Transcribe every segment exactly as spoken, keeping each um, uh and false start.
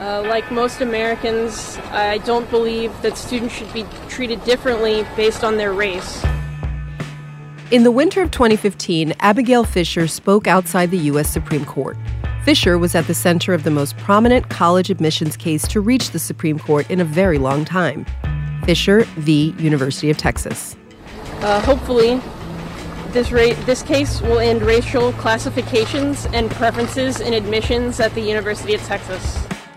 Uh, like most Americans, I don't believe that students should be treated differently based on their race. In the winter of twenty fifteen, Abigail Fisher spoke outside the U S Supreme Court. Fisher was at the center of the most prominent college admissions case to reach the Supreme Court in a very long time. Fisher v. University of Texas. Uh, hopefully, this, ra- this case will end racial classifications and preferences in admissions at the University of Texas.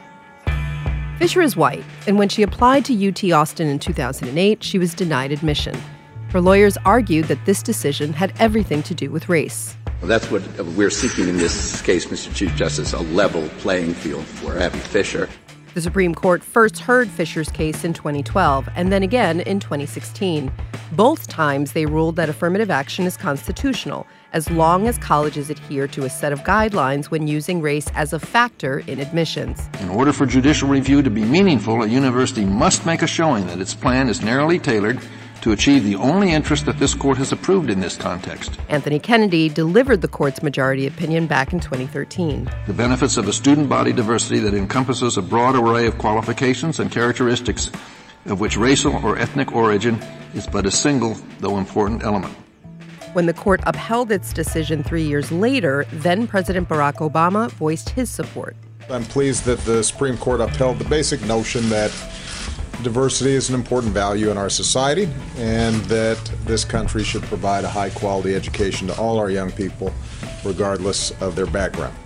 Fisher is white, and when she applied to U T Austin in two thousand eight, she was denied admission. Her lawyers argued that this decision had everything to do with race. Well, that's what we're seeking in this case, Mister Chief Justice, a level playing field for Abby Fisher. The Supreme Court first heard Fisher's case in twenty twelve and then again in twenty sixteen. Both times they ruled that affirmative action is constitutional as long as colleges adhere to a set of guidelines when using race as a factor in admissions. In order for judicial review to be meaningful, a university must make a showing that its plan is narrowly tailored to achieve the only interest that this court has approved in this context. Anthony Kennedy delivered the court's majority opinion back in twenty thirteen. The benefits of a student body diversity that encompasses a broad array of qualifications and characteristics of which racial or ethnic origin is but a single, though important, element. When the court upheld its decision three years later, then-President Barack Obama voiced his support. I'm pleased that the Supreme Court upheld the basic notion that diversity is an important value in our society and that this country should provide a high-quality education to all our young people, regardless of their background.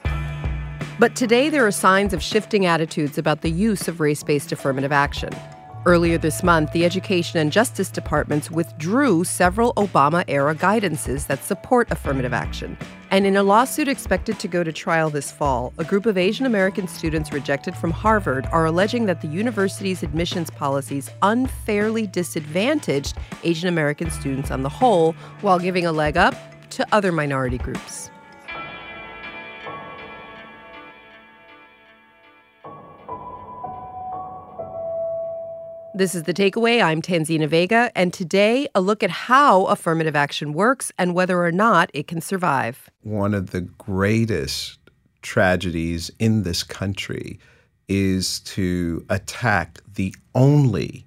But today there are signs of shifting attitudes about the use of race-based affirmative action. Earlier this month, the Education and Justice Departments withdrew several Obama-era guidances that support affirmative action. And in a lawsuit expected to go to trial this fall, a group of Asian American students rejected from Harvard are alleging that the university's admissions policies unfairly disadvantaged Asian American students on the whole, while giving a leg up to other minority groups. This is The Takeaway. I'm Tanzina Vega, and today, a look at how affirmative action works and whether or not it can survive. One of the greatest tragedies in this country is to attack the only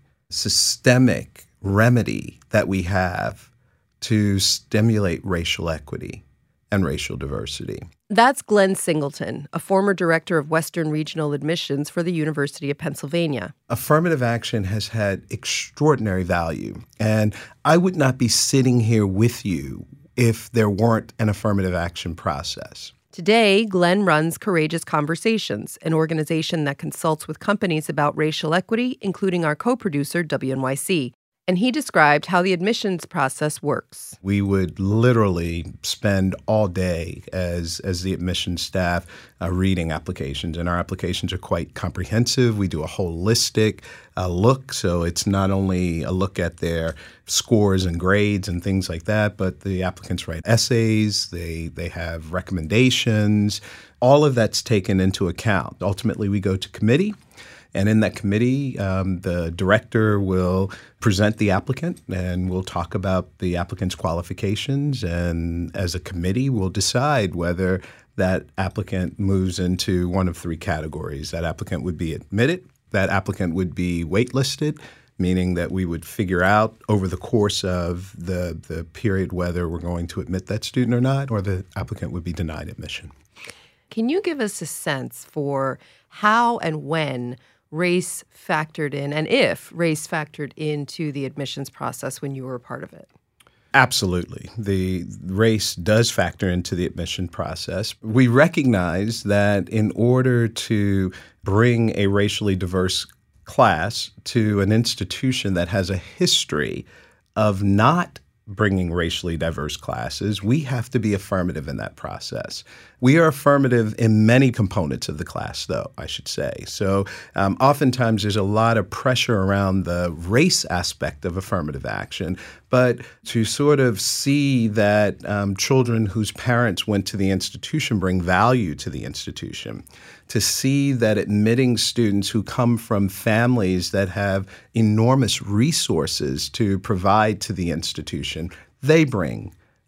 systemic remedy that we have to stimulate racial equity and racial diversity. That's Glenn Singleton, a former director of Western Regional Admissions for the University of Pennsylvania. Affirmative action has had extraordinary value, and I would not be sitting here with you if there weren't an affirmative action process. Today, Glenn runs Courageous Conversations, an organization that consults with companies about racial equity, including our co-producer, W N Y C. And he described how the admissions process works. We would literally spend all day as as the admissions staff uh, reading applications, and our applications are quite comprehensive. We do a holistic uh, look, so it's not only a look at their scores and grades and things like that, but the applicants write essays, they they have recommendations. All of that's taken into account. Ultimately, we go to committee. And in that committee, um, the director will present the applicant and we'll talk about the applicant's qualifications. And as a committee, we'll decide whether that applicant moves into one of three categories. That applicant would be admitted. That applicant would be waitlisted, meaning that we would figure out over the course of the, the period whether we're going to admit that student or not, or the applicant would be denied admission. Can you give us a sense for how and when race factored in, and if race factored into the admissions process when you were a part of it? Absolutely. The race does factor into the admission process. We recognize that in order to bring a racially diverse class to an institution that has a history of not bringing racially diverse classes, we have to be affirmative in that process. We are affirmative in many components of the class, though, I should say. So um, oftentimes there's a lot of pressure around the race aspect of affirmative action, but to sort of see that um, children whose parents went to the institution bring value to the institution, to see that admitting students who come from families that have enormous resources to provide to the institution, they bring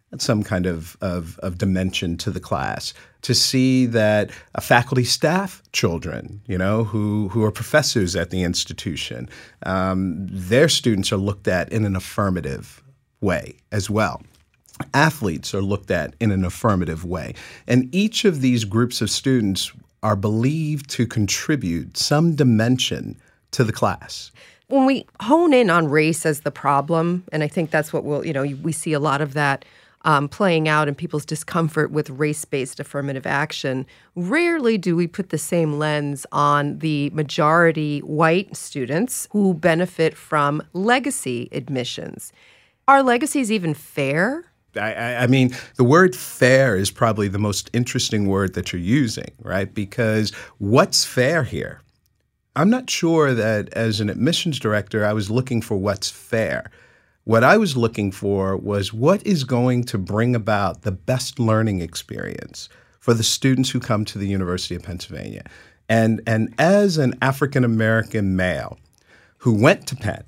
some kind of, of, of dimension to the class, to see that uh, faculty, staff, children, you know, who, who are professors at the institution, um, their students are looked at in an affirmative way as well. Athletes are looked at in an affirmative way. And each of these groups of students are believed to contribute some dimension to the class. When we hone in on race as the problem, and I think that's what we'll, you know, we see a lot of that um, playing out in people's discomfort with race-based affirmative action, rarely do we put the same lens on the majority white students who benefit from legacy admissions. Are legacies even fair? I, I mean, the word fair is probably the most interesting word that you're using, right? Because what's fair here? I'm not sure that as an admissions director, I was looking for what's fair. What I was looking for was what is going to bring about the best learning experience for the students who come to the University of Pennsylvania. And, and as an African-American male who went to Penn,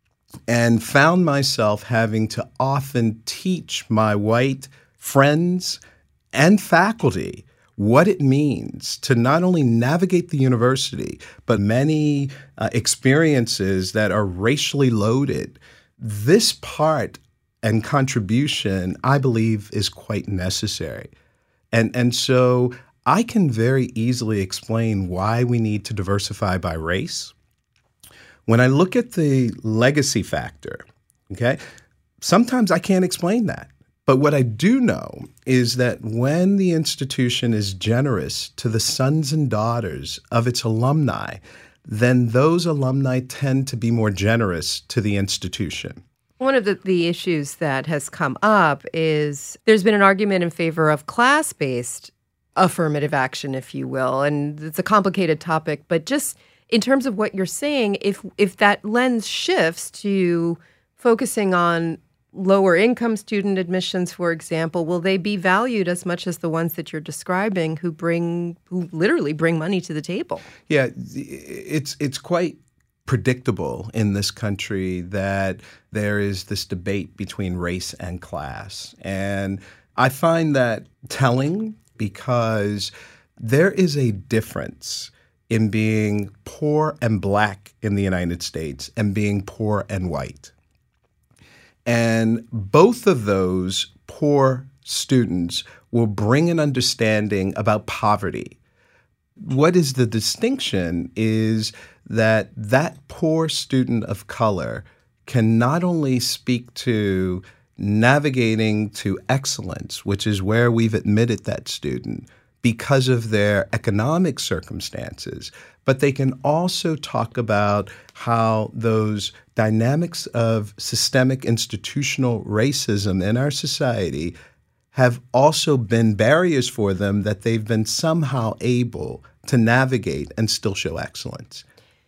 and found myself having to often teach my white friends and faculty what it means to not only navigate the university, but many uh, experiences that are racially loaded. This part and contribution, I believe, is quite necessary. And, and so I can very easily explain why we need to diversify by race. When I look at the legacy factor, okay, sometimes I can't explain that. But what I do know is that when the institution is generous to the sons and daughters of its alumni, then those alumni tend to be more generous to the institution. One of the, the issues that has come up is there's been an argument in favor of class-based affirmative action, if you will. And it's a complicated topic, but just in terms of what you're saying, if if that lens shifts to focusing on lower income student admissions, for example, will they be valued as much as the ones that you're describing who bring who literally bring money to the table? Yeah, it's it's quite predictable in this country that there is this debate between race and class. And I find that telling because there is a difference in being poor and black in the United States and being poor and white. And both of those poor students will bring an understanding about poverty. What is the distinction is that that poor student of color can not only speak to navigating to excellence, which is where we've admitted that student, because of their economic circumstances, but they can also talk about how those dynamics of systemic institutional racism in our society have also been barriers for them that they've been somehow able to navigate and still show excellence.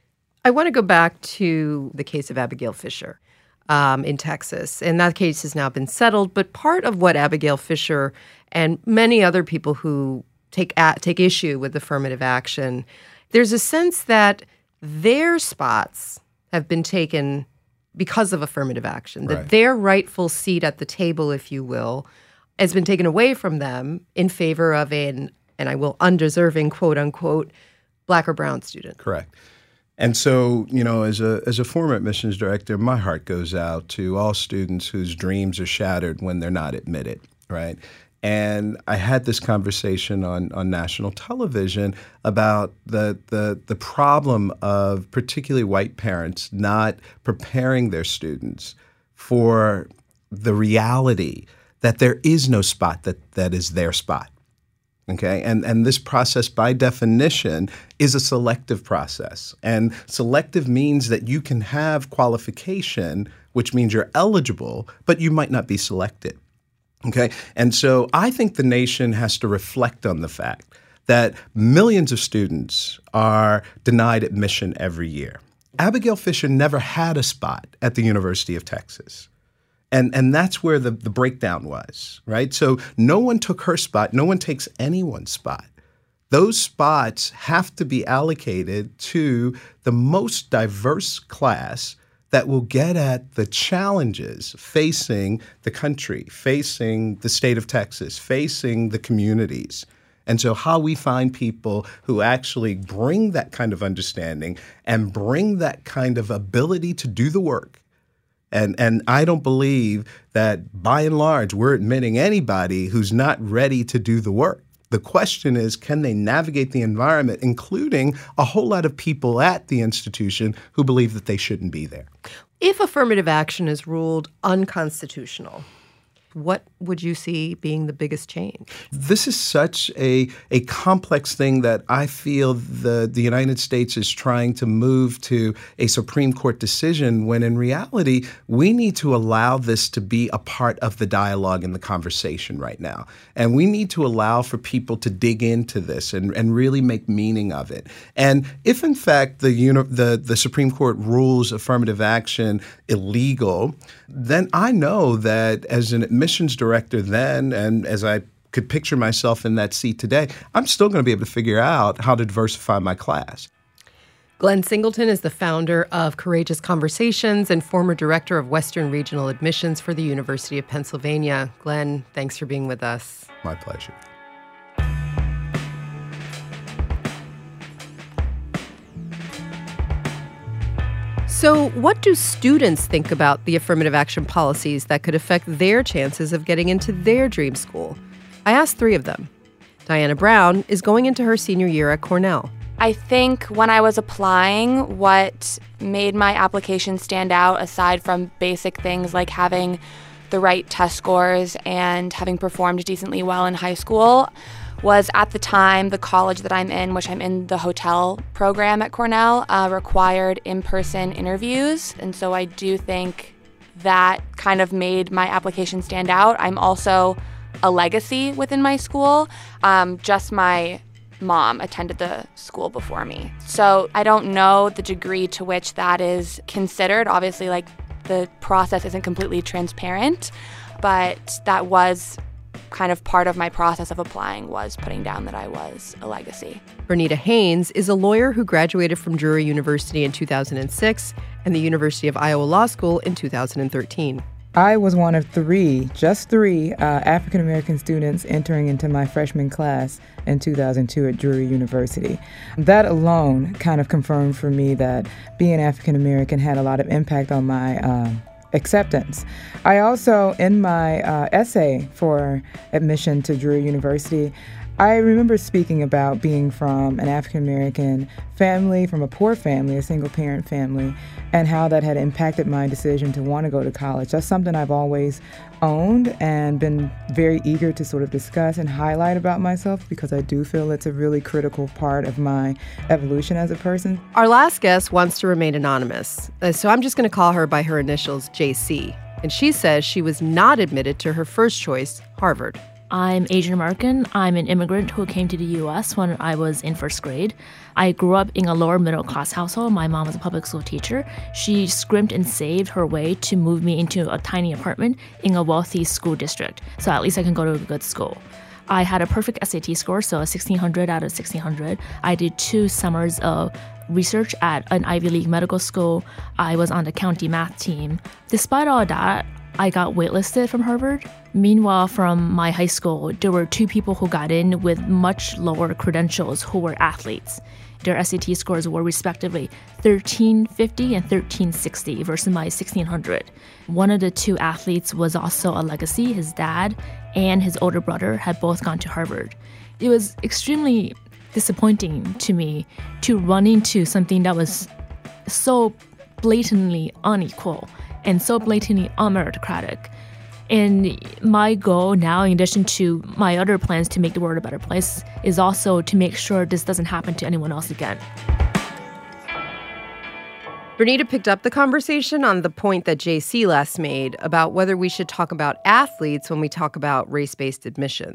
I want to go back to the case of Abigail Fisher um, in Texas. And that case has now been settled. But part of what Abigail Fisher and many other people who take at, take issue with affirmative action, there's a sense that their spots have been taken because of affirmative action, that right. their rightful seat at the table, if you will, has been taken away from them in favor of an, and I will, undeserving, quote unquote, black or brown student. Correct. And so, you know, as a as a former admissions director, my heart goes out to all students whose dreams are shattered when they're not admitted, right? And I had this conversation on, on national television about the, the the problem of particularly white parents not preparing their students for the reality that there is no spot that, that is their spot. Okay, and and this process, by definition, is a selective process. And selective means that you can have qualification, which means you're eligible, but you might not be selected. Okay, and so I think the nation has to reflect on the fact that millions of students are denied admission every year. Abigail Fisher never had a spot at the University of Texas. And and that's where the, the breakdown was, right? So no one took her spot. No one takes anyone's spot. Those spots have to be allocated to the most diverse class that will get at the challenges facing the country, facing the state of Texas, facing the communities. And so how we find people who actually bring that kind of understanding and bring that kind of ability to do the work. And and I don't believe that, by and large, we're admitting anybody who's not ready to do the work. The question is, can they navigate the environment, including a whole lot of people at the institution who believe that they shouldn't be there? If affirmative action is ruled unconstitutional, what would you see being the biggest change? This is such a, a complex thing that I feel the, the United States is trying to move to a Supreme Court decision when in reality, we need to allow this to be a part of the dialogue and the conversation right now. And we need to allow for people to dig into this and, and really make meaning of it. And if in fact the, uni- the, the Supreme Court rules affirmative action illegal, then I know that as an admissions director then, and as I could picture myself in that seat today, I'm still going to be able to figure out how to diversify my class. Glenn Singleton is the founder of Courageous Conversations and former director of Western Regional Admissions for the University of Pennsylvania. Glenn, thanks for being with us. My pleasure. So what do students think about the affirmative action policies that could affect their chances of getting into their dream school? I asked three of them. Diana Brown is going into her senior year at Cornell. I think when I was applying, what made my application stand out, aside from basic things like having the right test scores and having performed decently well in high school, was at the time the college that I'm in, which I'm in the hotel program at Cornell, uh, required in-person interviews. And so I do think that kind of made my application stand out. I'm also a legacy within my school. Um, just my mom attended the school before me. So I don't know the degree to which that is considered. Obviously, like, the process isn't completely transparent, but that was kind of part of my process of applying, was putting down that I was a legacy. Bernita Haynes is a lawyer who graduated from Drury University in two thousand six and the University of Iowa Law School in two thousand thirteen. I was one of three, just three, uh, African-American students entering into my freshman class in two thousand two at Drury University. That alone kind of confirmed for me that being African-American had a lot of impact on my uh, acceptance. I also, in my uh, essay for admission to Drury University, I remember speaking about being from an African-American family, from a poor family, a single-parent family, and how that had impacted my decision to want to go to college. That's something I've always owned and been very eager to sort of discuss and highlight about myself, because I do feel it's a really critical part of my evolution as a person. Our last guest wants to remain anonymous, uh, so I'm just going to call her by her initials, J C. And she says she was not admitted to her first choice, Harvard. I'm Asian American. I'm an immigrant who came to the U S when I was in first grade. I grew up in a lower middle class household. My mom was a public school teacher. She scrimped and saved her way to move me into a tiny apartment in a wealthy school district, so at least I can go to a good school. I had a perfect S A T score, so a sixteen hundred out of sixteen hundred. I did two summers of research at an Ivy League medical school. I was on the county math team. Despite all that, I got waitlisted from Harvard. Meanwhile, from my high school, there were two people who got in with much lower credentials who were athletes. Their S A T scores were respectively thirteen fifty and thirteen sixty versus my sixteen hundred. One of the two athletes was also a legacy. His dad and his older brother had both gone to Harvard. It was extremely disappointing to me to run into something that was so blatantly unequal and so blatantly unmeritocratic. And my goal now, in addition to my other plans to make the world a better place, is also to make sure this doesn't happen to anyone else again. Bernita picked up the conversation on the point that J C last made about whether we should talk about athletes when we talk about race-based admissions.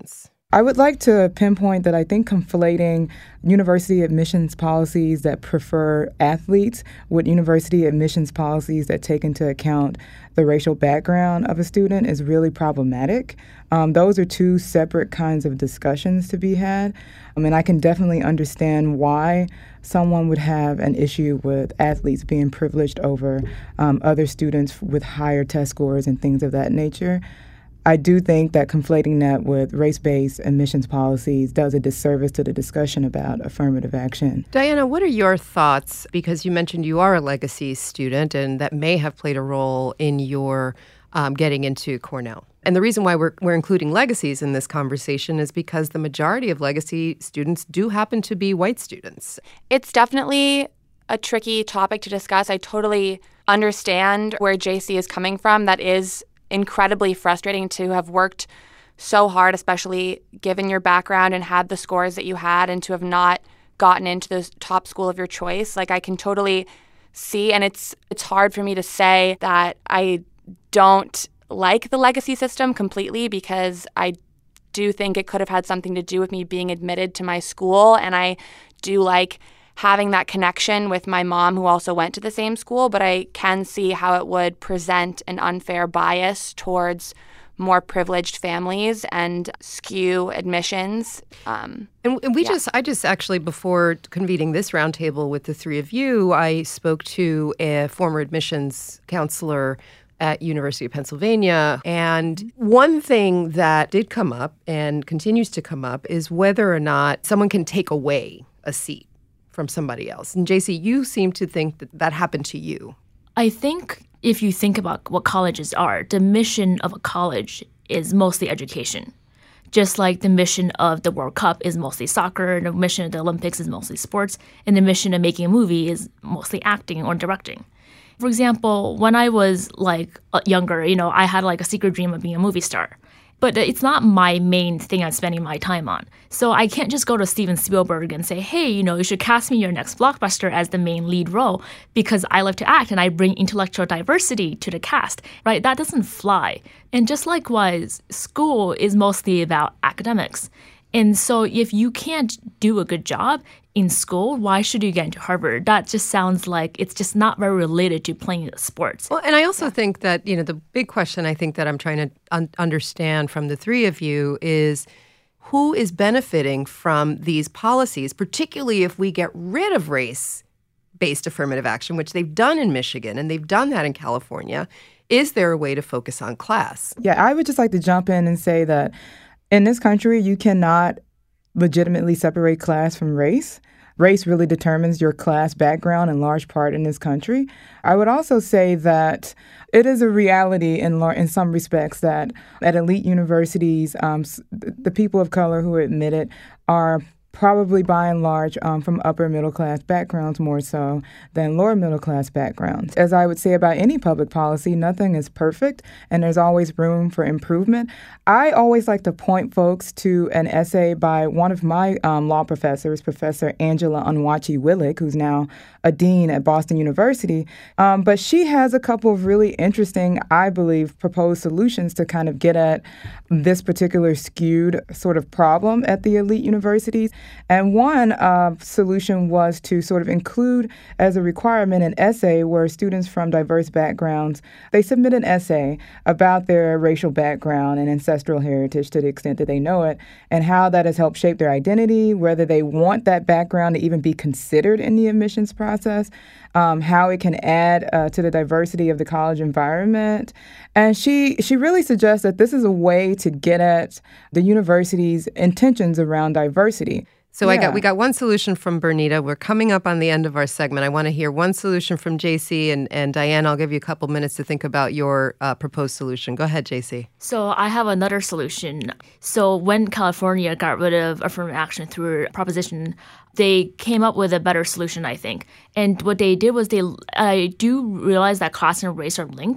I would like to pinpoint that I think conflating university admissions policies that prefer athletes with university admissions policies that take into account the racial background of a student is really problematic. Um, those are two separate kinds of discussions to be had. I mean, I can definitely understand why someone would have an issue with athletes being privileged over um, other students with higher test scores and things of that nature. I do think that conflating that with race-based admissions policies does a disservice to the discussion about affirmative action. Diana, what are your thoughts? Because you mentioned you are a legacy student, and that may have played a role in your um, getting into Cornell. And the reason why we're, we're including legacies in this conversation is because the majority of legacy students do happen to be white students. It's definitely a tricky topic to discuss. I totally understand where J C is coming from. That is incredibly frustrating to have worked so hard, especially given your background and had the scores that you had, and to have not gotten into the top school of your choice. Like, I can totally see, and it's it's hard for me to say that I don't like the legacy system completely, because I do think it could have had something to do with me being admitted to my school, and I do like having that connection with my mom, who also went to the same school, but I can see how it would present an unfair bias towards more privileged families and skew admissions. Um, and we yeah. just, I just actually, before convening this roundtable with the three of you, I spoke to a former admissions counselor at University of Pennsylvania. And one thing that did come up and continues to come up is whether or not someone can take away a seat from somebody else. And J C, you seem to think that that happened to you. I think if you think about what colleges are, the mission of a college is mostly education. Just like the mission of the World Cup is mostly soccer, and the mission of the Olympics is mostly sports, and the mission of making a movie is mostly acting or directing. For example, when I was like younger, you know, I had like a secret dream of being a movie star. But it's not my main thing I'm spending my time on. So I can't just go to Steven Spielberg and say, hey, you know, you should cast me in your next blockbuster as the main lead role, because I love to act and I bring intellectual diversity to the cast, right? That doesn't fly. And just likewise, school is mostly about academics. And so if you can't do a good job in school, why should you get into Harvard? That just sounds like it's just not very related to playing sports. Well, and I also yeah. think that, you know, the big question I think that I'm trying to un- understand from the three of you is who is benefiting from these policies, particularly if we get rid of race-based affirmative action, which they've done in Michigan and they've done that in California. Is there a way to focus on class? Yeah, I would just like to jump in and say that in this country, you cannot legitimately separate class from race. Race really determines your class background in large part in this country. I would also say that it is a reality in in some respects that at elite universities, um, the people of color who are admitted are probably by and large um, from upper middle class backgrounds more so than lower middle class backgrounds. As I would say about any public policy, nothing is perfect and there's always room for improvement. I always like to point folks to an essay by one of my um, law professors, Professor Angela Onwuachi-Willig, who's now a dean at Boston University. Um, but she has a couple of really interesting, I believe, proposed solutions to kind of get at this particular skewed sort of problem at the elite universities. And one uh, solution was to sort of include as a requirement an essay where students from diverse backgrounds, they submit an essay about their racial background and ancestral heritage to the extent that they know it, and how that has helped shape their identity, whether they want that background to even be considered in the admissions process, um, how it can add uh, to the diversity of the college environment. And she she really suggests that this is a way to get at the university's intentions around diversity. So yeah. I got we got one solution from Bernita. We're coming up on the end of our segment. I want to hear one solution from J C, and, and Diane, I'll give you a couple minutes to think about your uh, proposed solution. Go ahead, J C. So I have another solution. So when California got rid of affirmative action through proposition, they came up with a better solution, I think. And what they did was they I do realize that class and race are linked,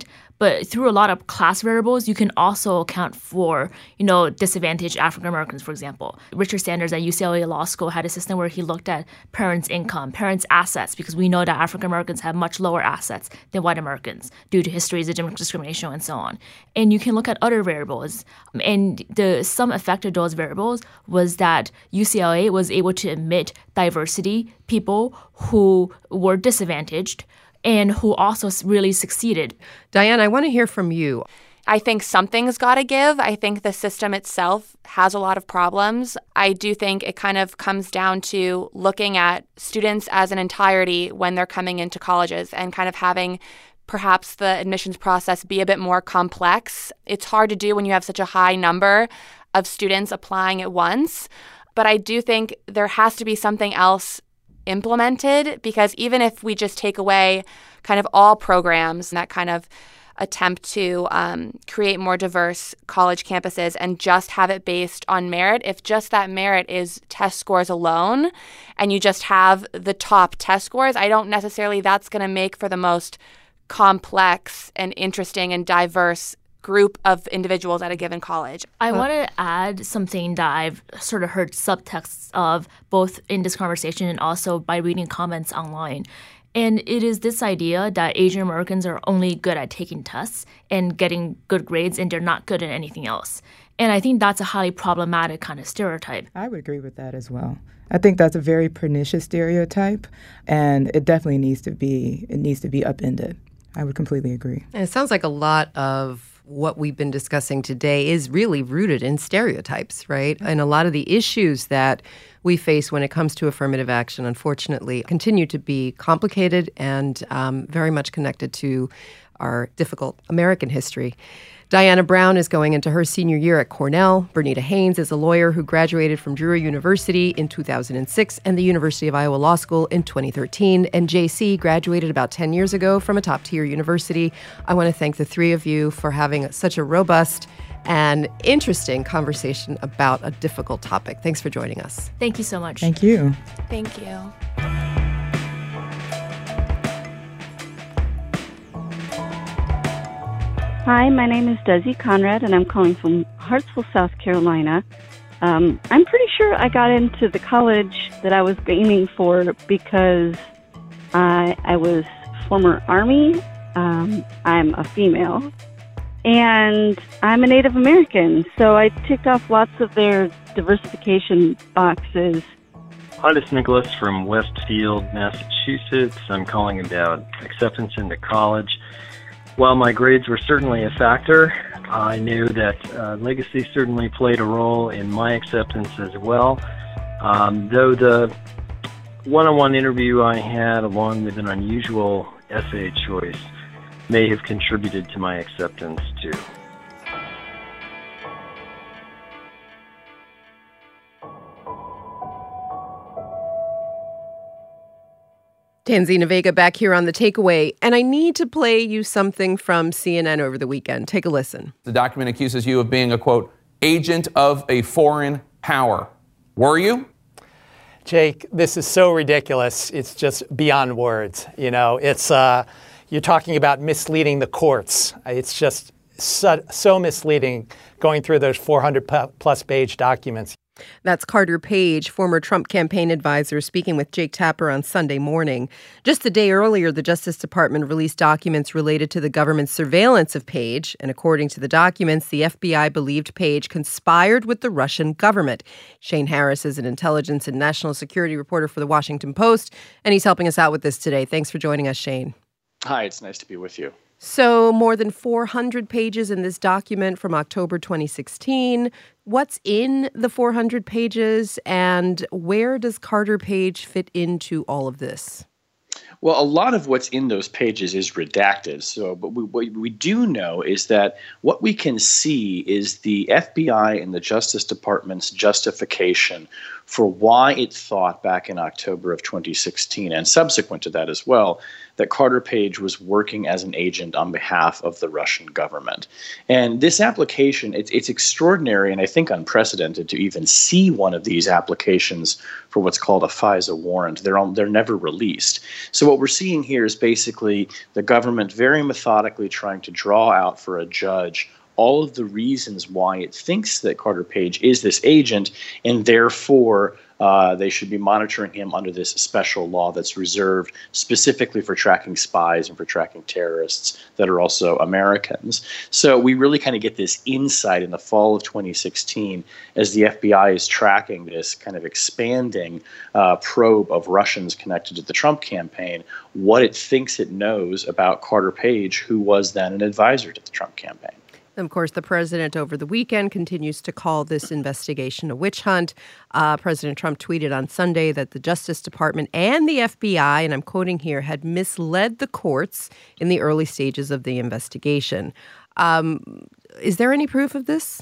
But through a lot of class variables, you can also account for, you know, disadvantaged African Americans, for example. Richard Sanders at U C L A Law School had a system where he looked at parents' income, parents' assets, because we know that African Americans have much lower assets than white Americans due to histories of discrimination and so on. And you can look at other variables. And the some effect of those variables was that U C L A was able to admit diversity, people who were disadvantaged and who also really succeeded. Diane, I want to hear from you. I think something's got to give. I think the system itself has a lot of problems. I do think it kind of comes down to looking at students as an entirety when they're coming into colleges and kind of having perhaps the admissions process be a bit more complex. It's hard to do when you have such a high number of students applying at once. But I do think there has to be something else implemented, because even if we just take away kind of all programs that kind of attempt to um, create more diverse college campuses and just have it based on merit, if just that merit is test scores alone and you just have the top test scores, I don't necessarily that's going to make for the most complex and interesting and diverse group of individuals at a given college. I want to add something that I've sort of heard subtexts of both in this conversation and also by reading comments online. And it is this idea that Asian Americans are only good at taking tests and getting good grades and they're not good at anything else. And I think that's a highly problematic kind of stereotype. I would agree with that as well. I think that's a very pernicious stereotype, and it definitely needs to be it needs to be upended. I would completely agree. And it sounds like a lot of what we've been discussing today is really rooted in stereotypes, right? And a lot of the issues that we face when it comes to affirmative action, unfortunately, continue to be complicated and um, very much connected to our difficult American history. Diana Brown is going into her senior year at Cornell. Bernita Haynes is a lawyer who graduated from Drury University in two thousand six and the University of Iowa Law School in twenty thirteen. And J C graduated about ten years ago from a top-tier university. I want to thank the three of you for having such a robust and interesting conversation about a difficult topic. Thanks for joining us. Thank you so much. Thank you. Thank you. Hi, my name is Desi Conrad, and I'm calling from Hartsville, South Carolina. Um, I'm pretty sure I got into the college that I was aiming for because I, I was former Army, um, I'm a female, and I'm a Native American, so I ticked off lots of their diversification boxes. Hi, this is Nicholas from Westfield, Massachusetts. I'm calling about acceptance into college. While my grades were certainly a factor, I knew that uh, legacy certainly played a role in my acceptance as well. Um, though the one-on-one interview I had, along with an unusual essay choice, may have contributed to my acceptance too. Tanzina Vega back here on The Takeaway, and I need to play you something from C N N over the weekend. Take a listen. The document accuses you of being a, quote, agent of a foreign power. Were you? Jake, this is so ridiculous. It's just beyond words. You know, it's uh, you're talking about misleading the courts. It's just so, so misleading going through those four hundred plus page documents. That's Carter Page, former Trump campaign advisor, speaking with Jake Tapper on Sunday morning. Just a day earlier, the Justice Department released documents related to the government's surveillance of Page. And according to the documents, the F B I believed Page conspired with the Russian government. Shane Harris is an intelligence and national security reporter for The Washington Post, and he's helping us out with this today. Thanks for joining us, Shane. Hi, it's nice to be with you. So more than four hundred pages in this document from October twenty sixteen. What's in the four hundred pages, and where does Carter Page fit into all of this? Well, a lot of what's in those pages is redacted. So, but we, what we do know is that what we can see is the F B I and the Justice Department's justification for why it thought back in October of twenty sixteen, and subsequent to that as well, that Carter Page was working as an agent on behalf of the Russian government. And this application, it's, it's extraordinary and I think unprecedented to even see one of these applications for what's called a FISA warrant. They're on, they're never released. So what we're seeing here is basically the government very methodically trying to draw out for a judge all of the reasons why it thinks that Carter Page is this agent, and therefore uh, they should be monitoring him under this special law that's reserved specifically for tracking spies and for tracking terrorists that are also Americans. So we really kind of get this insight in the fall of twenty sixteen as the F B I is tracking this kind of expanding uh, probe of Russians connected to the Trump campaign, what it thinks it knows about Carter Page, who was then an advisor to the Trump campaign. Of course, the president over the weekend continues to call this investigation a witch hunt. Uh, President Trump tweeted on Sunday that the Justice Department and the F B I, and I'm quoting here, had misled the courts in the early stages of the investigation. Um, is there any proof of this?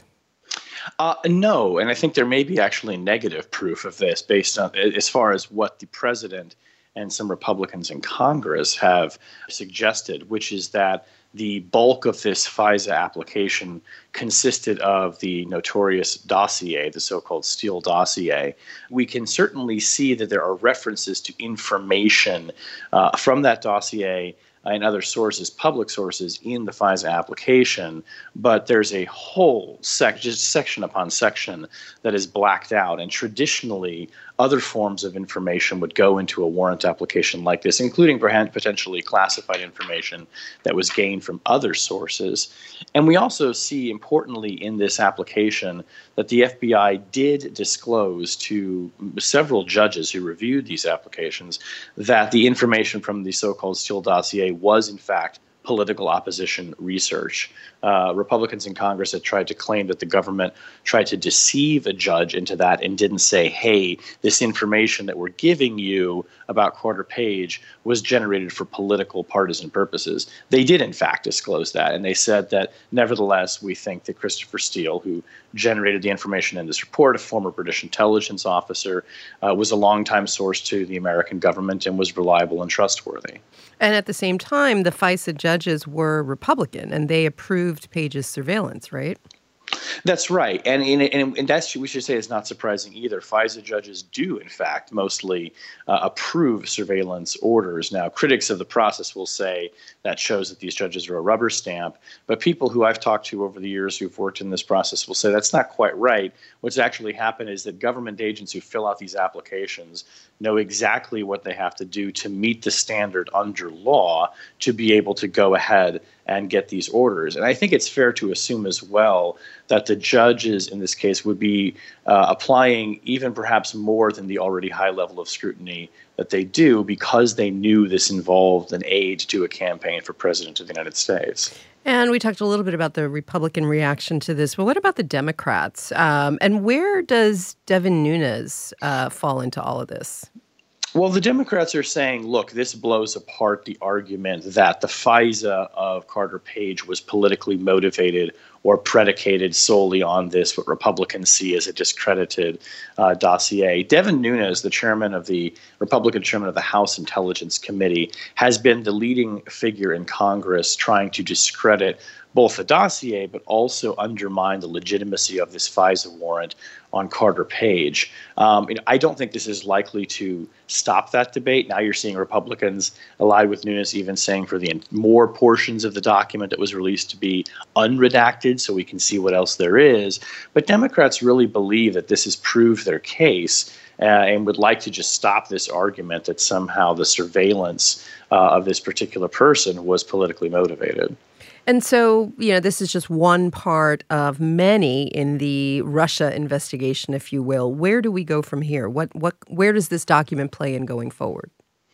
Uh, no, and I think there may be actually negative proof of this based on as far as what the president and some Republicans in Congress have suggested, which is that the bulk of this FISA application consisted of the notorious dossier, the so-called Steele dossier. We can certainly see that there are references to information uh, from that dossier and other sources, public sources, in the FISA application, but there's a whole sec- just section upon section that is blacked out. And traditionally, other forms of information would go into a warrant application like this, including perhaps potentially classified information that was gained from other sources. And we also see, importantly, in this application that the F B I did disclose to several judges who reviewed these applications that the information from the so-called Steele dossier was, in fact, political opposition research. Uh, Republicans in Congress had tried to claim that the government tried to deceive a judge into that and didn't say, hey, this information that we're giving you about Carter Page was generated for political partisan purposes. They did, in fact, disclose that. And they said that, nevertheless, we think that Christopher Steele, who generated the information in this report, a former British intelligence officer, uh, was a longtime source to the American government and was reliable and trustworthy. And at the same time, the FISA judges were Republican, and they approved Page's surveillance, right? That's right. And, and, and that's, we should say, is not surprising either. FISA judges do, in fact, mostly uh, approve surveillance orders. Now, critics of the process will say that shows that these judges are a rubber stamp. But people who I've talked to over the years who've worked in this process will say that's not quite right. What's actually happened is that government agents who fill out these applications know exactly what they have to do to meet the standard under law to be able to go ahead and get these orders. And I think it's fair to assume as well that the judges in this case would be uh, applying even perhaps more than the already high level of scrutiny that they do because they knew this involved an aid to a campaign for president of the United States. And we talked a little bit about the Republican reaction to this, but what about the Democrats? Um, and where does Devin Nunes uh, fall into all of this? Well, the Democrats are saying, look, this blows apart the argument that the FISA of Carter Page was politically motivated or predicated solely on this, what Republicans see as a discredited uh, dossier. Devin Nunes, the chairman of the Republican chairman of the House Intelligence Committee, has been the leading figure in Congress trying to discredit both the dossier, but also undermine the legitimacy of this FISA warrant on Carter Page. Um, you know, I don't think this is likely to stop that debate. Now you're seeing Republicans allied with Nunes even saying for the more portions of the document that was released to be unredacted so we can see what else there is. But Democrats really believe that this has proved their case uh, and would like to just stop this argument that somehow the surveillance uh, of this particular person was politically motivated. And so, you know, this is just one part of many in the Russia investigation, if you will. Where do we go from here? What, what, where does this document play in going forward?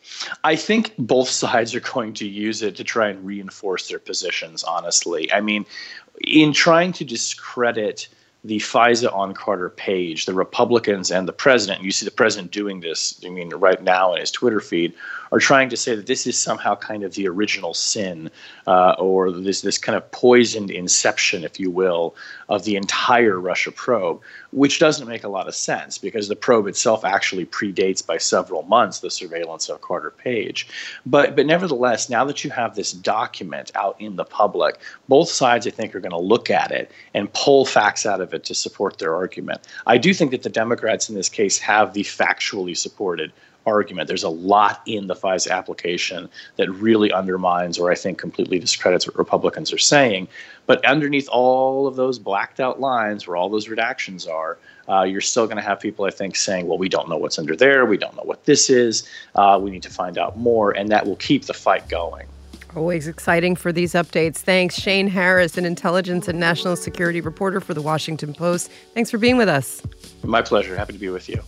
I think both sides are going to use it to try and reinforce their positions, honestly. I mean, in trying to discredit the FISA on Carter Page, the Republicans and the president, and you see the president doing this, I mean, right now in his Twitter feed, are trying to say that this is somehow kind of the original sin uh, or this this kind of poisoned inception, if you will, of the entire Russia probe, which doesn't make a lot of sense because the probe itself actually predates by several months the surveillance of Carter Page. But, but nevertheless, now that you have this document out in the public, both sides, I think, are going to look at it and pull facts out of it to support their argument. I do think that the Democrats in this case have the factually supported argument. There's a lot in the FISA application that really undermines or I think completely discredits what Republicans are saying. But underneath all of those blacked out lines where all those redactions are, uh, you're still going to have people, I think, saying, well, we don't know what's under there. We don't know what this is. Uh, we need to find out more. And that will keep the fight going. Always exciting for these updates. Thanks, Shane Harris, an intelligence and national security reporter for The Washington Post. Thanks for being with us. My pleasure. Happy to be with you.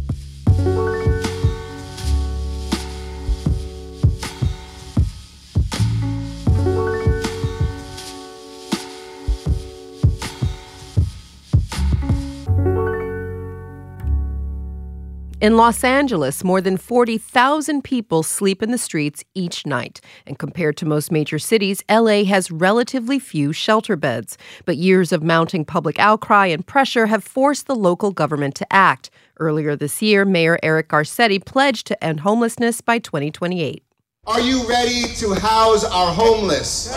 In Los Angeles, more than forty thousand people sleep in the streets each night. And compared to most major cities, L A has relatively few shelter beds. But years of mounting public outcry and pressure have forced the local government to act. Earlier this year, Mayor Eric Garcetti pledged to end homelessness by twenty twenty-eight. Are you ready to house our homeless?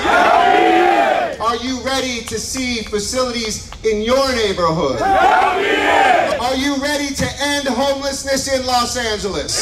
Are you ready to see facilities in your neighborhood? Are you ready to end homelessness in Los Angeles?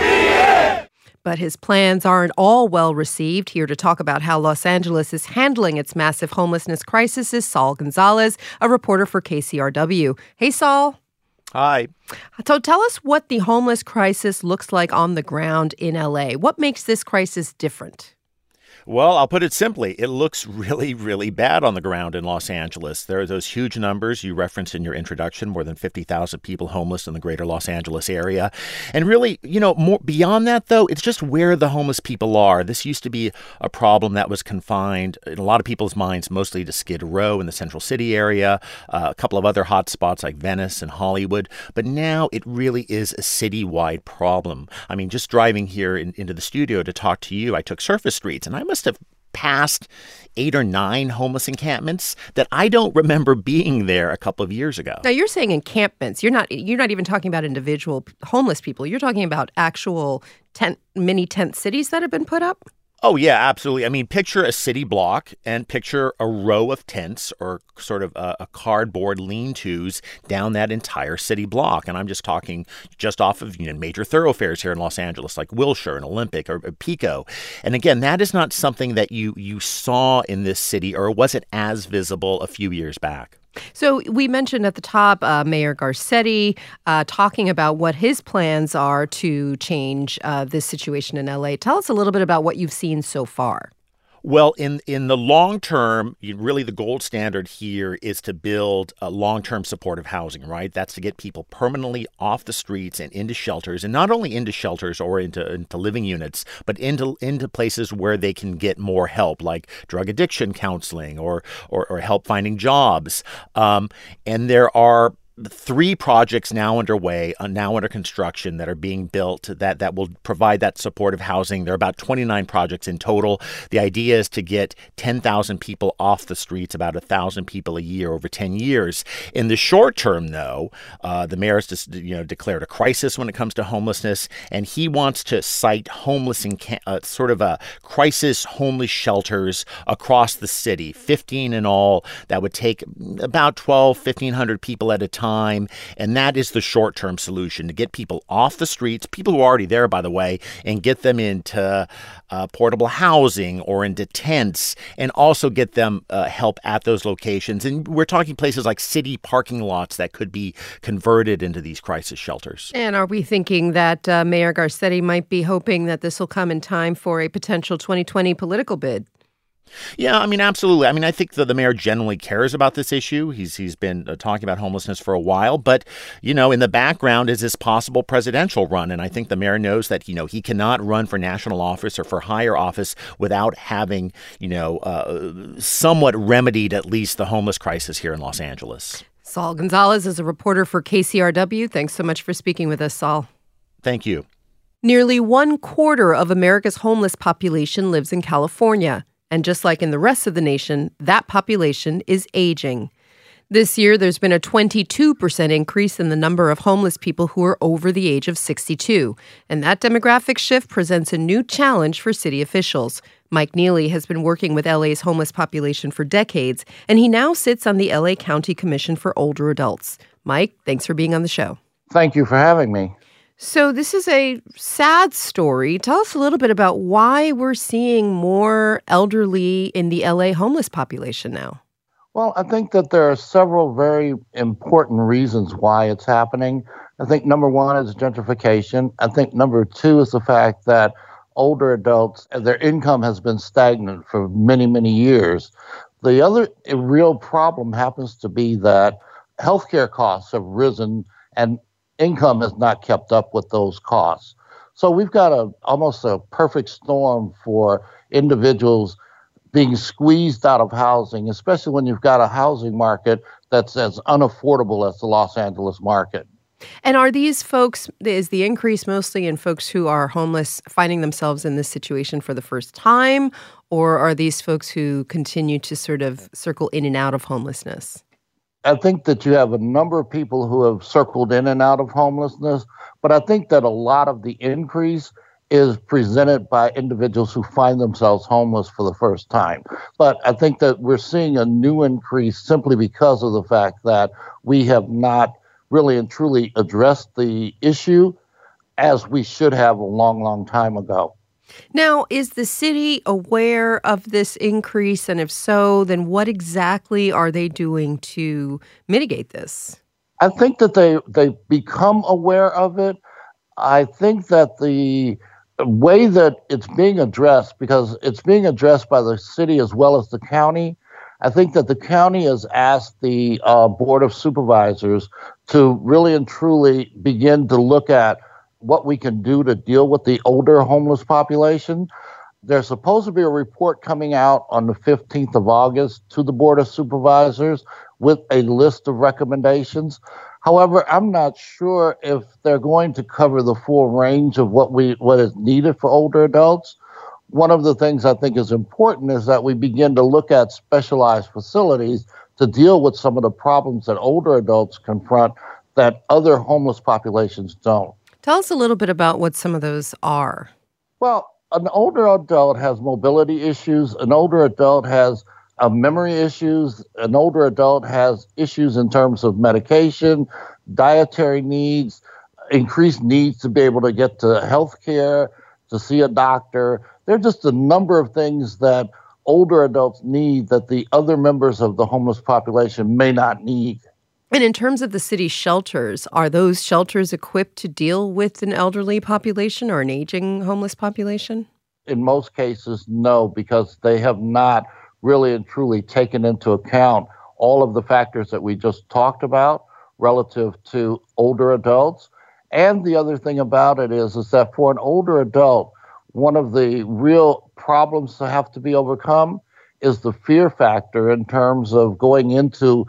But his plans aren't all well received. Here to talk about how Los Angeles is handling its massive homelessness crisis is Saul Gonzalez, a reporter for K C R W. Hey, Saul. Hi. So tell us what the homeless crisis looks like on the ground in L A. What makes this crisis different? Well, I'll put it simply. It looks really, really bad on the ground in Los Angeles. There are those huge numbers you referenced in your introduction, more than fifty thousand people homeless in the greater Los Angeles area. And really, you know, more beyond that, though, it's just where the homeless people are. This used to be a problem that was confined in a lot of people's minds, mostly to Skid Row in the Central City area, uh, a couple of other hot spots like Venice and Hollywood. But now it really is a citywide problem. I mean, just driving here in, into the studio to talk to you, I took surface streets, and I must have passed eight or nine homeless encampments that I don't remember being there a couple of years ago. Now, you're saying encampments. You're not you're not even talking about individual homeless people. You're talking about actual tent, mini tent cities that have been put up? Oh, yeah, absolutely. I mean, picture a city block and picture a row of tents or sort of a, a cardboard lean-tos down that entire city block. And I'm just talking just off of, you know, major thoroughfares here in Los Angeles, like Wilshire and Olympic or, or Pico. And again, that is not something that you you saw in this city or wasn't as visible a few years back. So we mentioned at the top uh, Mayor Garcetti uh, talking about what his plans are to change uh, this situation in L A. Tell us a little bit about what you've seen so far. Well, in, in the long term, really the gold standard here is to build a long-term supportive housing, right? That's to get people permanently off the streets and into shelters, and not only into shelters or into, into living units, but into into places where they can get more help, like drug addiction counseling or or, or help finding jobs. Um, and there are three projects now underway, uh, now under construction, that are being built that, that will provide that supportive housing. There are about twenty-nine projects in total. The idea is to get ten thousand people off the streets, about one thousand people a year over ten years. In the short term, though, uh, the mayor has just, you know, declared a crisis when it comes to homelessness, and he wants to site homeless in uh, sort of a crisis homeless shelters across the city, fifteen in all, that would take about twelve, fifteen hundred people at a time. Time, and that is the short-term solution, to get people off the streets, people who are already there, by the way, and get them into uh, portable housing or into tents, and also get them uh, help at those locations. And we're talking places like city parking lots that could be converted into these crisis shelters. And are we thinking that uh, Mayor Garcetti might be hoping that this will come in time for a potential twenty twenty political bid? Yeah, I mean, absolutely. I mean, I think the, the mayor generally cares about this issue. He's he's been uh, talking about homelessness for a while. But, you know, in the background is this possible presidential run. And I think the mayor knows that, you know, he cannot run for national office or for higher office without having, you know, uh, somewhat remedied at least the homeless crisis here in Los Angeles. Saul Gonzalez is a reporter for K C R W. Thanks so much for speaking with us, Saul. Thank you. Nearly one quarter of America's homeless population lives in California. And just like in the rest of the nation, that population is aging. This year, there's been a twenty-two percent increase in the number of homeless people who are over the age of sixty-two. And that demographic shift presents a new challenge for city officials. Mike Neely has been working with L A's homeless population for decades, and he now sits on the L A County Commission for Older Adults. Mike, thanks for being on the show. Thank you for having me. So this is a sad story. Tell us a little bit about why we're seeing more elderly in the L A homeless population now. Well, I think that there are several very important reasons why it's happening. I think number one is gentrification. I think number two is the fact that older adults, their income has been stagnant for many, many years. The other real problem happens to be that healthcare costs have risen and income has not kept up with those costs. So we've got a almost a perfect storm for individuals being squeezed out of housing, especially when you've got a housing market that's as unaffordable as the Los Angeles market. And are these folks, is the increase mostly in folks who are homeless finding themselves in this situation for the first time, or are these folks who continue to sort of circle in and out of homelessness? I think that you have a number of people who have circled in and out of homelessness, but I think that a lot of the increase is presented by individuals who find themselves homeless for the first time. But I think that we're seeing a new increase simply because of the fact that we have not really and truly addressed the issue as we should have a long, long time ago. Now, is the city aware of this increase? And if so, then what exactly are they doing to mitigate this? I think that they, they become aware of it. I think that the way that it's being addressed, because it's being addressed by the city as well as the county, I think that the county has asked the uh, Board of Supervisors to really and truly begin to look at what we can do to deal with the older homeless population. There's supposed to be a report coming out on the fifteenth of August to the Board of Supervisors with a list of recommendations. However, I'm not sure if they're going to cover the full range of what we what is needed for older adults. One of the things I think is important is that we begin to look at specialized facilities to deal with some of the problems that older adults confront that other homeless populations don't. Tell us a little bit about what some of those are. Well, an older adult has mobility issues. An older adult has uh, memory issues. An older adult has issues in terms of medication, dietary needs, increased needs to be able to get to health care, to see a doctor. There are just a number of things that older adults need that the other members of the homeless population may not need. And in terms of the city shelters, are those shelters equipped to deal with an elderly population or an aging homeless population? In most cases, no, because they have not really and truly taken into account all of the factors that we just talked about relative to older adults. And the other thing about it is, is that for an older adult, one of the real problems that have to be overcome is the fear factor in terms of going into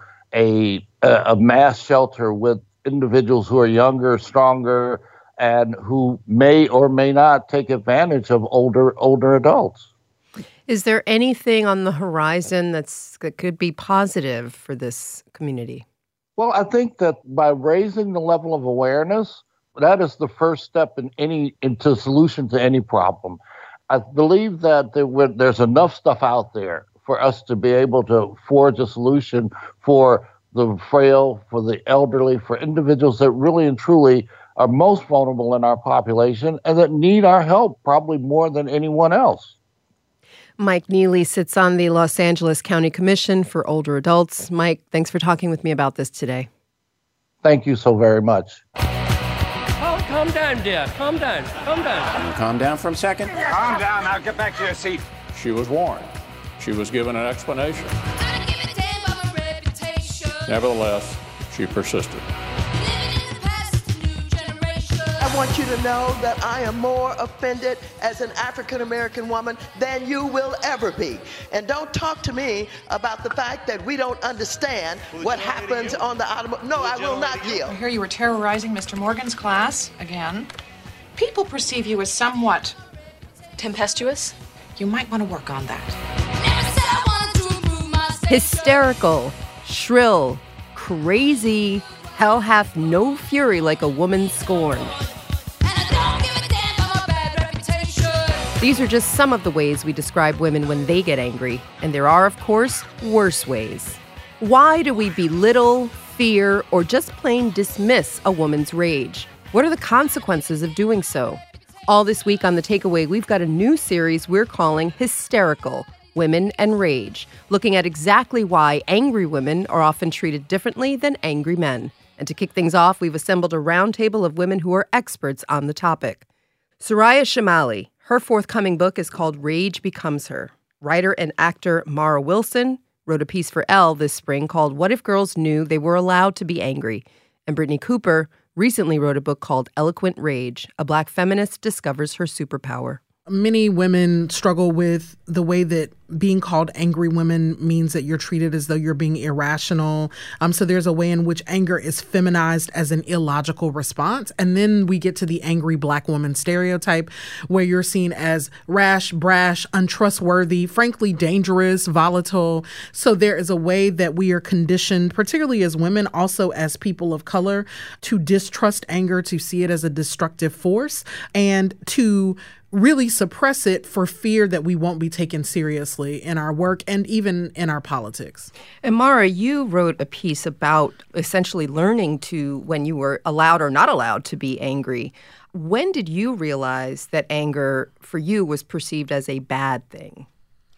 a a mass shelter with individuals who are younger, stronger, and who may or may not take advantage of older older adults. Is there anything on the horizon that's that could be positive for this community? Well, I think that by raising the level of awareness, that is the first step in any into solution to any problem. I believe that there were, there's enough stuff out there for us to be able to forge a solution for the frail, for the elderly, for individuals that really and truly are most vulnerable in our population and that need our help probably more than anyone else. Mike Neely sits on the Los Angeles County Commission for Older Adults. Mike, thanks for talking with me about this today. Thank you so very much. Oh, calm down, dear. Calm down. Calm down. Can you calm down for a second? Calm down. Now get back to your seat. She was warned. She was given an explanation. Nevertheless, she persisted. I want you to know that I am more offended as an African-American woman than you will ever be. And don't talk to me about the fact that we don't understand what happens on the automobile. No, I will not yield. I hear you were terrorizing Mister Morgan's class again. People perceive you as somewhat tempestuous. You might want to work on that. Hysterical, shrill, crazy, hell hath no fury like a woman scorned. These are just some of the ways we describe women when they get angry, and there are, of course, worse ways. Why do we belittle, fear, or just plain dismiss a woman's rage? What are the consequences of doing so? All this week on The Takeaway, we've got a new series we're calling Hysterical: Women and Rage, looking at exactly why angry women are often treated differently than angry men. And to kick things off, we've assembled a roundtable of women who are experts on the topic. Soraya Chemaly, her forthcoming book is called Rage Becomes Her. Writer and actor Mara Wilson wrote a piece for Elle this spring called What If Girls Knew They Were Allowed to Be Angry? And Brittany Cooper recently wrote a book called Eloquent Rage, a Black feminist discovers her superpower. Many women struggle with the way that being called angry women means that you're treated as though you're being irrational. Um, so there's a way in which anger is feminized as an illogical response. And then we get to the angry Black woman stereotype, where you're seen as rash, brash, untrustworthy, frankly dangerous, volatile. So there is a way that we are conditioned, particularly as women, also as people of color, to distrust anger, to see it as a destructive force, and to really suppress it for fear that we won't be taken seriously in our work and even in our politics. And Mara, you wrote a piece about essentially learning to, when you were allowed or not allowed to be angry. When did you realize that anger for you was perceived as a bad thing?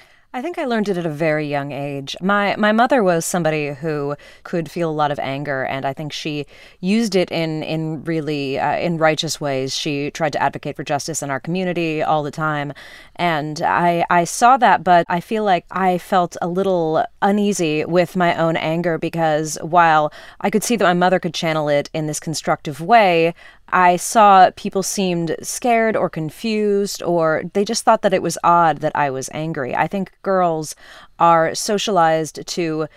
I think I learned it at a very young age. My my mother was somebody who could feel a lot of anger, and I think she used it in in really uh, in righteous ways. She tried to advocate for justice in our community all the time, and I I saw that, but I feel like I felt a little uneasy with my own anger, because while I could see that my mother could channel it in this constructive way, I saw people seemed scared or confused, or they just thought that it was odd that I was angry. I think girls are socialized to,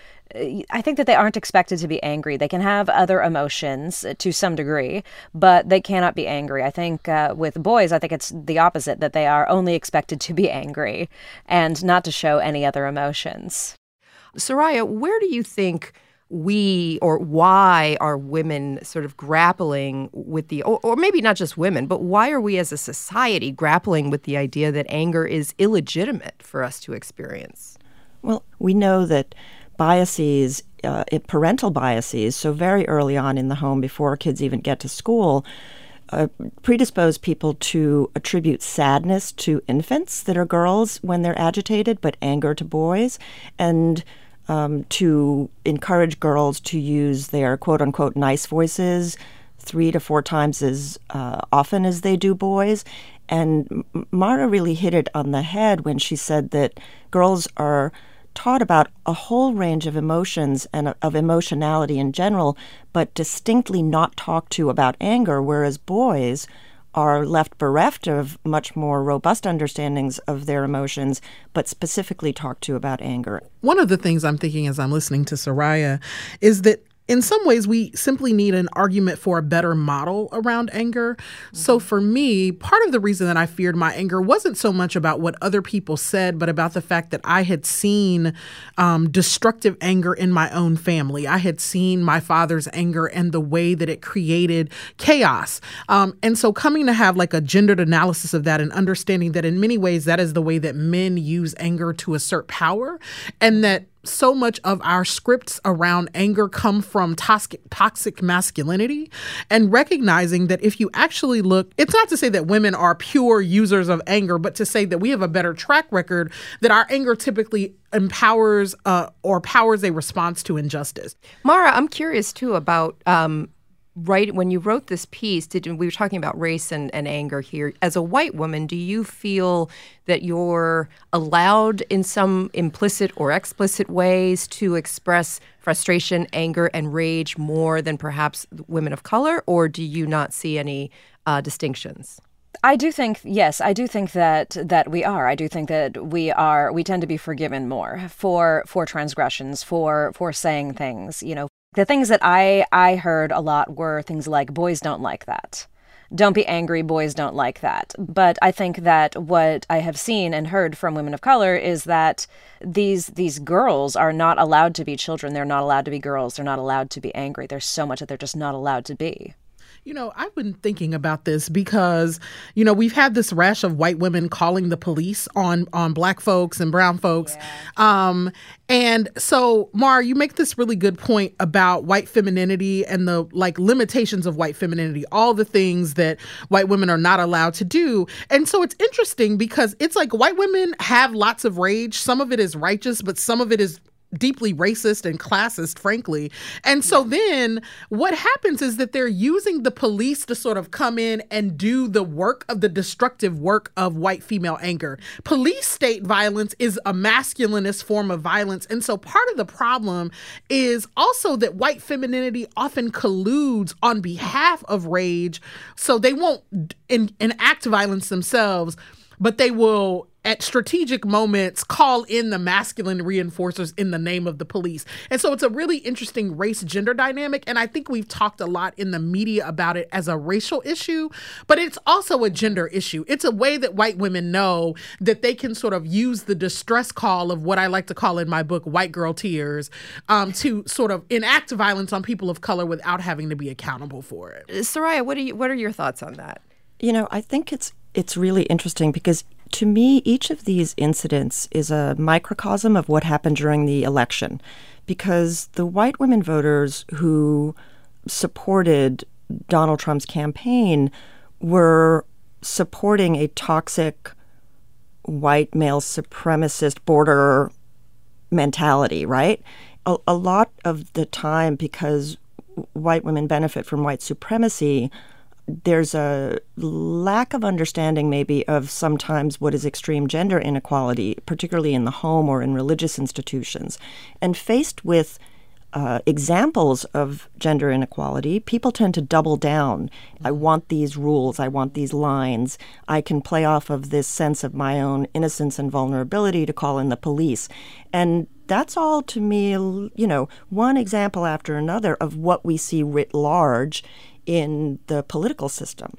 I think that they aren't expected to be angry. They can have other emotions to some degree, but they cannot be angry. I think uh, with boys, I think it's the opposite, that they are only expected to be angry and not to show any other emotions. Soraya, where do you think we, or why are women sort of grappling with the, or, or maybe not just women, but why are we as a society grappling with the idea that anger is illegitimate for us to experience? Well, we know that biases, uh, parental biases, so very early on in the home, before kids even get to school, uh, predispose people to attribute sadness to infants that are girls when they're agitated, but anger to boys, and Um, to encourage girls to use their quote-unquote nice voices three to four times as uh, often as they do boys. And Mara really hit it on the head when she said that girls are taught about a whole range of emotions and of emotionality in general, but distinctly not talked to about anger, whereas boys are left bereft of much more robust understandings of their emotions, but specifically talked to about anger. One of the things I'm thinking as I'm listening to Soraya is that in some ways, we simply need an argument for a better model around anger. Mm-hmm. So for me, part of the reason that I feared my anger wasn't so much about what other people said, but about the fact that I had seen um, destructive anger in my own family. I had seen my father's anger and the way that it created chaos. Um, and so coming to have like a gendered analysis of that and understanding that in many ways that is the way that men use anger to assert power, and that so much of our scripts around anger come from toxic, toxic masculinity, and recognizing that if you actually look, it's not to say that women are pure users of anger, but to say that we have a better track record, that our anger typically empowers uh, or powers a response to injustice. Mara, I'm curious too about um, right when you wrote this piece, did we were talking about race and, and anger here. As a white woman, do you feel that you're allowed in some implicit or explicit ways to express frustration, anger, and rage more than perhaps women of color, or do you not see any uh, distinctions? I do think, yes, I do think that that we are. I do think that we are, we tend to be forgiven more for for transgressions, for for saying things, you know. The things that I, I heard a lot were things like, boys don't like that. Don't be angry, boys don't like that. But I think that what I have seen and heard from women of color is that these these girls are not allowed to be children. They're not allowed to be girls. They're not allowed to be angry. There's so much that they're just not allowed to be. You know, I've been thinking about this because, you know, we've had this rash of white women calling the police on on black folks and brown folks. Yeah. Um, and so, Mara, you make this really good point about white femininity and the like limitations of white femininity, all the things that white women are not allowed to do. And so it's interesting because it's like white women have lots of rage. Some of it is righteous, but some of it is deeply racist and classist, frankly. And so then what happens is that they're using the police to sort of come in and do the work of the destructive work of white female anger. Police state violence is a masculinist form of violence. And so part of the problem is also that white femininity often colludes on behalf of rage. So they won't en- enact violence themselves, but they will at strategic moments call in the masculine reinforcers in the name of the police. And so it's a really interesting race gender dynamic. And I think we've talked a lot in the media about it as a racial issue, but it's also a gender issue. It's a way that white women know that they can sort of use the distress call of what I like to call in my book, white girl tears, um, to sort of enact violence on people of color without having to be accountable for it. Soraya, what are you, what are your thoughts on that? You know, I think it's it's really interesting because to me, each of these incidents is a microcosm of what happened during the election, because the white women voters who supported Donald Trump's campaign were supporting a toxic white male supremacist border mentality, right? A, a lot of the time, because white women benefit from white supremacy, there's a lack of understanding maybe of sometimes what is extreme gender inequality, particularly in the home or in religious institutions. And faced with uh, examples of gender inequality, people tend to double down. I want these rules. I want these lines. I can play off of this sense of my own innocence and vulnerability to call in the police. And that's all, to me, you know, one example after another of what we see writ large in the political system.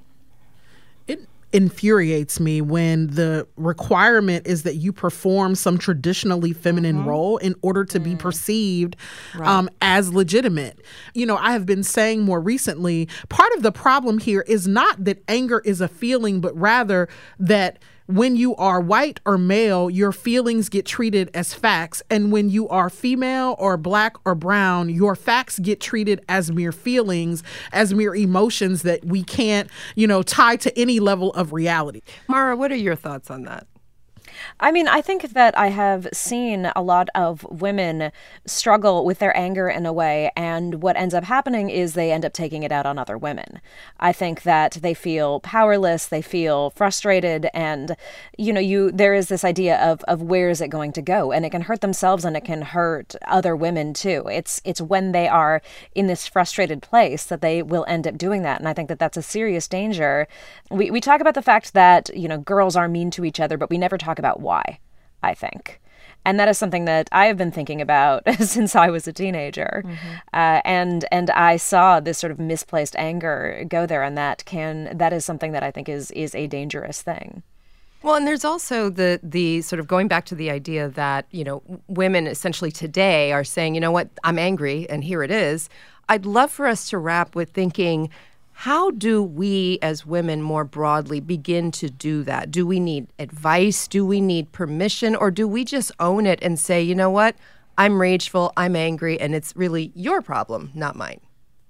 It infuriates me when the requirement is that you perform some traditionally feminine mm-hmm. role in order to mm. be perceived right. um, as legitimate. You know, I have been saying more recently, part of the problem here is not that anger is a feeling, but rather that when you are white or male, your feelings get treated as facts. And when you are female or black or brown, your facts get treated as mere feelings, as mere emotions that we can't, you know, tie to any level of reality. Mara, what are your thoughts on that? I mean, I think that I have seen a lot of women struggle with their anger in a way, and what ends up happening is they end up taking it out on other women. I think that they feel powerless, they feel frustrated, and, you know, you there is this idea of, of where is it going to go, and it can hurt themselves and it can hurt other women too. It's it's when they are in this frustrated place that they will end up doing that, and I think that that's a serious danger. We, we talk about the fact that, you know, girls are mean to each other, but we never talk about why, I think. And that is something that I have been thinking about since I was a teenager. Mm-hmm. Uh, and and I saw this sort of misplaced anger go there, and that can that is something that I think is is a dangerous thing. Well, and there's also the the sort of going back to the idea that, you know, women essentially today are saying, you know what, I'm angry and here it is. I'd love for us to wrap with thinking, how do we as women more broadly begin to do that? Do we need advice? Do we need permission? Or do we just own it and say, you know what, I'm rageful, I'm angry, and it's really your problem, not mine?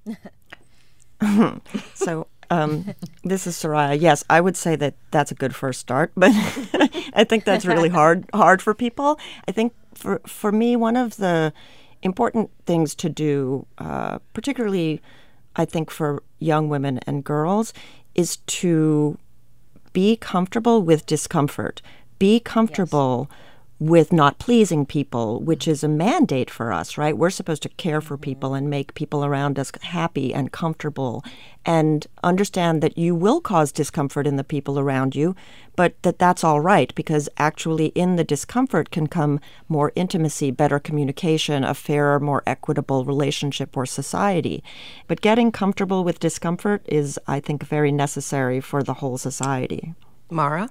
So um, this is Soraya. Yes, I would say that that's a good first start, but I think that's really hard hard for people. I think for, for me, one of the important things to do, uh, particularly I think for young women and girls, is to be comfortable with discomfort, be comfortable yes. with not pleasing people, which is a mandate for us, right? We're supposed to care for people and make people around us happy and comfortable, and understand that you will cause discomfort in the people around you, but that that's all right, because actually in the discomfort can come more intimacy, better communication, a fairer, more equitable relationship or society. But getting comfortable with discomfort is, I think, very necessary for the whole society. Mara?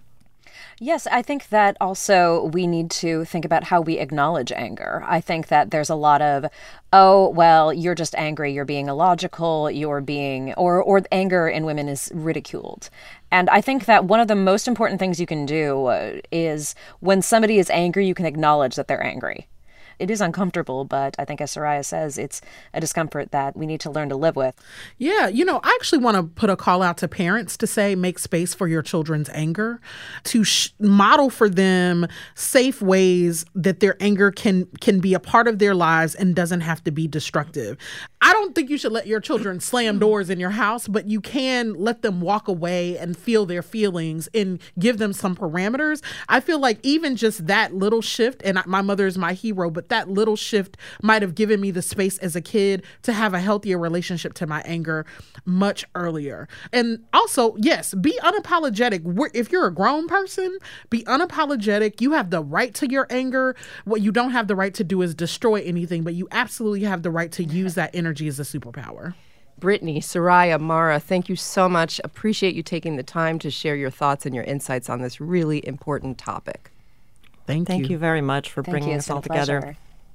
Yes, I think that also we need to think about how we acknowledge anger. I think that there's a lot of, oh, well, you're just angry, you're being illogical, you're being, or, or anger in women is ridiculed. And I think that one of the most important things you can do uh, is when somebody is angry, you can acknowledge that they're angry. It is uncomfortable, but I think, as Soraya says, it's a discomfort that we need to learn to live with. Yeah, you know, I actually want to put a call out to parents to say, make space for your children's anger, to sh- model for them safe ways that their anger can can be a part of their lives and doesn't have to be destructive. I don't think you should let your children slam doors in your house, but you can let them walk away and feel their feelings and give them some parameters. I feel like even just that little shift, and my mother is my hero, but that little shift might have given me the space as a kid to have a healthier relationship to my anger much earlier. And also, yes, be unapologetic. We're, if you're a grown person, be unapologetic. You have the right to your anger. What you don't have the right to do is destroy anything, but you absolutely have the right to use that energy as a superpower. Brittany, Soraya, Mara, thank you so much. Appreciate you taking the time to share your thoughts and your insights on this really important topic. Thank, Thank you. you very much for Thank bringing you. us all together.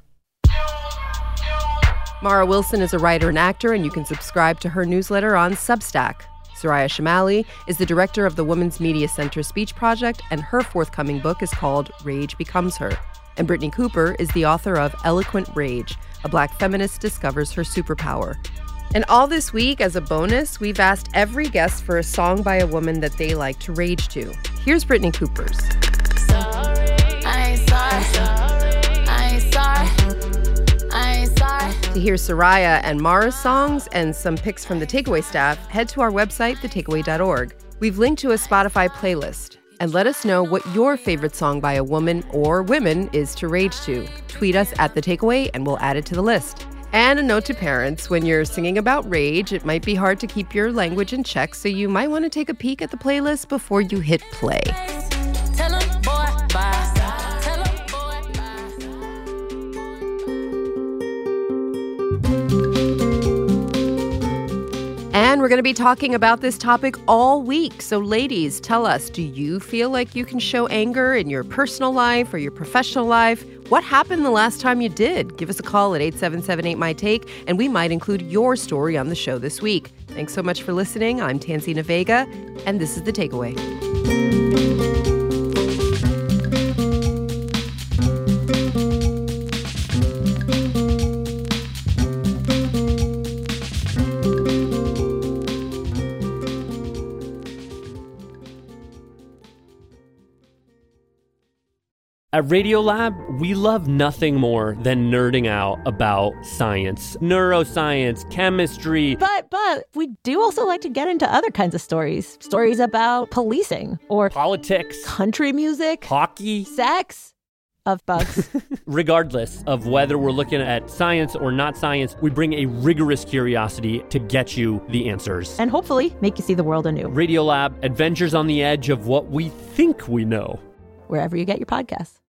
Mara Wilson is a writer and actor, and you can subscribe to her newsletter on Substack. Soraya Chemaly is the director of the Women's Media Center Speech Project, and her forthcoming book is called Rage Becomes Her. And Brittany Cooper is the author of Eloquent Rage, a Black feminist discovers her superpower. And all this week, as a bonus, we've asked every guest for a song by a woman that they like to rage to. Here's Brittany Cooper's. To hear Soraya and Mara's songs and some picks from the Takeaway staff, head to our website, the takeaway dot org. We've linked to a Spotify playlist. And let us know what your favorite song by a woman or women is to rage to. Tweet us at The Takeaway and we'll add it to the list. And a note to parents, when you're singing about rage, it might be hard to keep your language in check, so you might want to take a peek at the playlist before you hit play. And we're going to be talking about this topic all week. So ladies, tell us, do you feel like you can show anger in your personal life or your professional life? What happened the last time you did? Give us a call at eight seven seven eight, M Y T A K E, and we might include your story on the show this week. Thanks so much for listening. I'm Tansina Vega, and this is The Takeaway. At Radiolab, we love nothing more than nerding out about science, neuroscience, chemistry. But, but we do also like to get into other kinds of stories. Stories about policing or politics, country music, hockey, sex, of bugs. Regardless of whether we're looking at science or not science, we bring a rigorous curiosity to get you the answers. And hopefully make you see the world anew. Radiolab, adventures on the edge of what we think we know. Wherever you get your podcasts.